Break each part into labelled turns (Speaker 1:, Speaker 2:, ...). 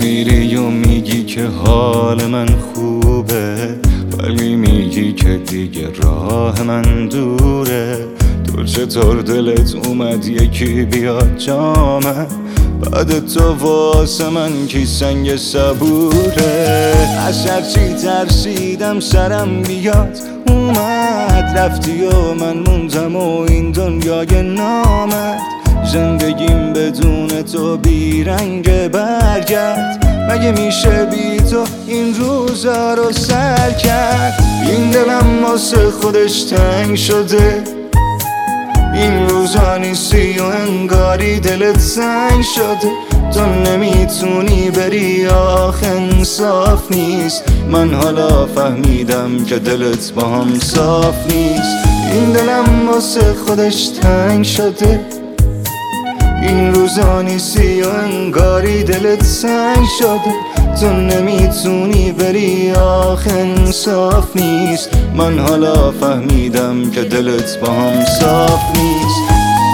Speaker 1: میری و میگی که حال من خوبه، ولی میگی که دیگه راه من دوره. تو چطور دلت اومد یکی بیاد جامه، بعد تو واسه من کی سنگ صبوره. از هرچی ترسیدم سرم بیاد اومد، رفتی و من موندم و این دنیای نامرد. زندگیم بدون تو بیرنگ برگرد، مگه میشه بی تو این روزا رو سر کرد؟ این دلم واسه خودش تنگ شده، این روزا نیستی و انگاری دلت سنگ شده. تو نمیتونی بری آخه انصاف نیست، من حالا فهمیدم که دلت با هم صاف نیست. این دلم واسه خودش تنگ شده، این روزا نیستی و انگاری دلت سنگ شده. تو نمیتونی بری آخه انصاف نیست، من حالا فهمیدم که دلت با هم صاف نیست.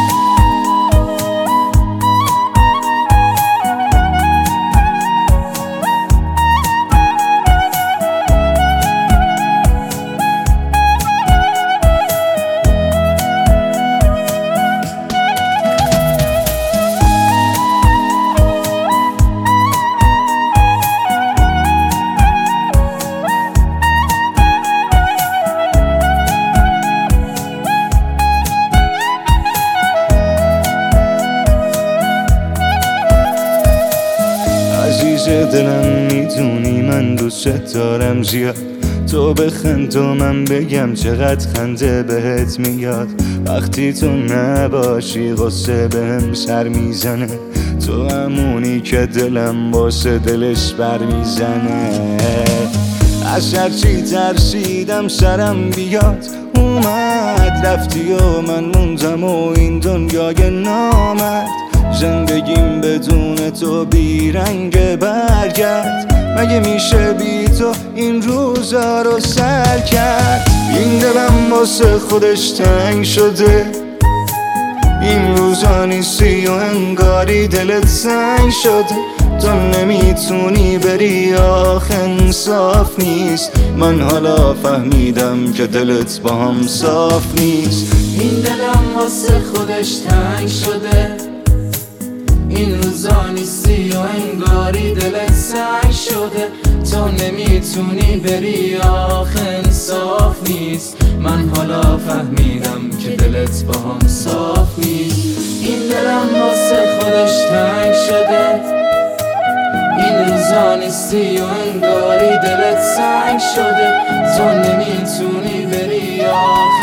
Speaker 1: عزیز دلم میدونی من دوست دارم زیاد، تو بخند و من بگم چقدر خنده بهت میاد. وقتی تو نباشی غصه بهم سر میزنه، تو همونی که دلم واسه دلش بر میزنه. از هرچی ترسیدم سرم بیاد اومد، رفتی و من موندم و این دنیای نامرد. زندگیم بدون تو بیرنگ برگرد، مگه میشه بی تو این روزا رو سر کرد؟ این دلم واسه خودش تنگ شده، این روزا نیستی و انگاری دلت سنگ شده. تو نمیتونی بری آخه انصاف نیست، من حالا فهمیدم که دلت با هم صاف نیست.
Speaker 2: این دلم واسه خودش تنگ شده، این روزا نیستی و انگاری دلت سنگ شده. تو نمیتونی بری آخه انصاف نیست، من حالا فهمیدم که دلت با هم صاف نیست. این دلم واسه خودش تنگ شده، این روزا نیستی و انگاری دلت سنگ شده. تو نمیتونی بری آخه